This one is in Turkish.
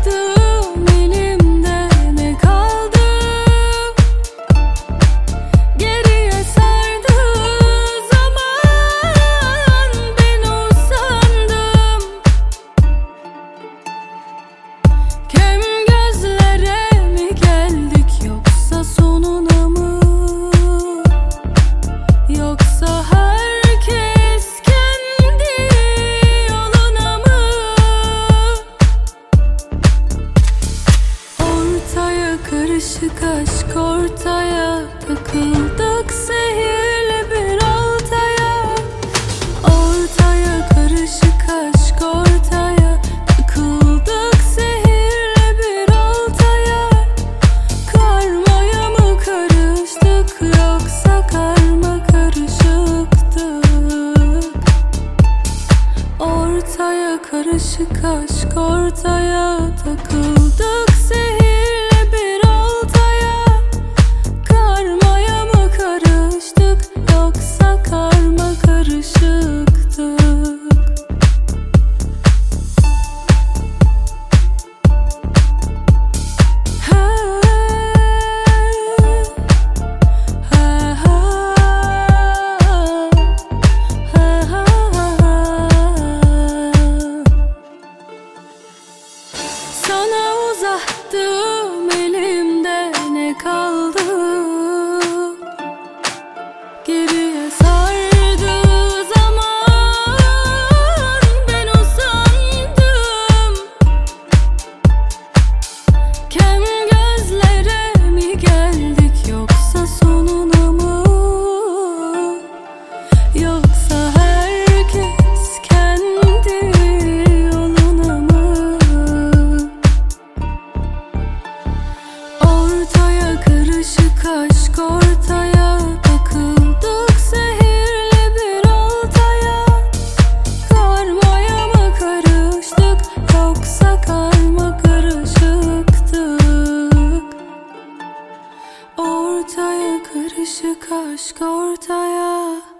uzattım, elimde ne kaldı? Geriye sardı zaman, ben usandım. Kem gözlere mi geldik, yoksa sonuna mı? Yoksa herkes kendi yoluna mı? Ortaya karışık aşk, ortaya takıldık sihirli bir oltaya. Ortaya karışık aşk, ortaya takıldık sihirli bir oltaya. Karmaya mı karıştık, yoksa karma karışıktık? Ortaya karışık aşk, ortaya takıldık sihirli bir oltaya. Karmaya mı karıştık, yoksa karma karışıktık? Sana uzattım, elimde ne kaldı? Geriye sardı zaman, ben usandım. Kem gözlere mi geldik, yoksa sonuna mı? Yoksa herkes kendi yoluna mı? Ortaya karışık aşk, ortaya takıldık sihirli bir oltaya. Karmaya mı karıştık, yoksa karma karışıktık? Ortaya karışık aşk, ortaya